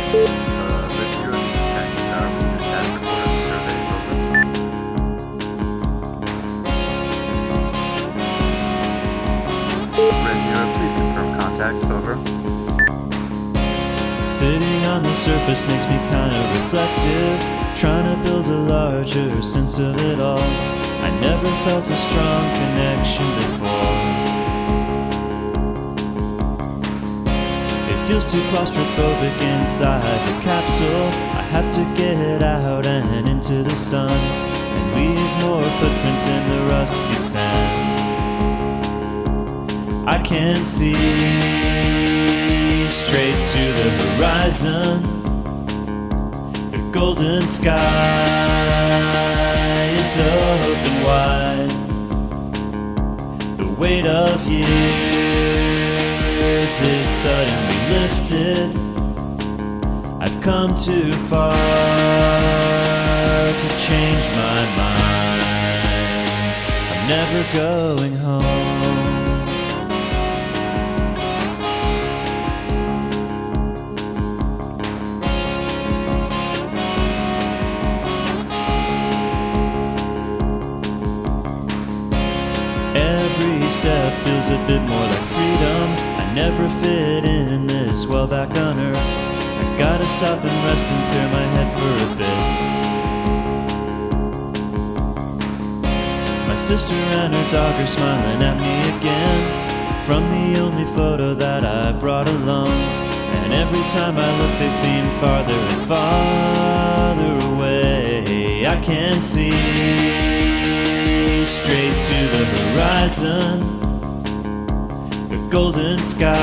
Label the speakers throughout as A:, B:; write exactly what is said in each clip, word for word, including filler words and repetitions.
A: Uh, Red Zero, this is Shaggy Tower from the status report of the survey, over. Red Zero, please confirm contact, over.
B: Sitting on the surface makes me kinda reflective, trying to build a larger sense of it all. I never felt a strong connection before. It feels too claustrophobic inside the capsule. I have to get out and into the sun and leave more footprints in the rusty sand. I can't see straight to the horizon. The golden sky is open wide. The weight of years is suddenly lifted. I've come too far to change my mind. I'm never going home. Every step feels a bit more like freedom. I never fit in this well back on earth. I gotta stop and rest and clear my head for a bit. My sister and her dog are smiling at me again from the only photo that I brought along. And every time I look they seem farther and farther away. I can't see straight to the horizon. The golden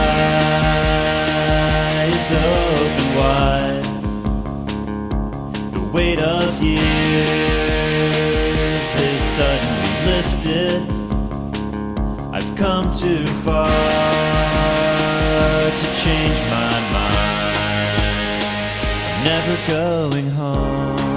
B: sky is open wide. The weight of years is suddenly lifted. I've come too far to change my mind. I'm never going home.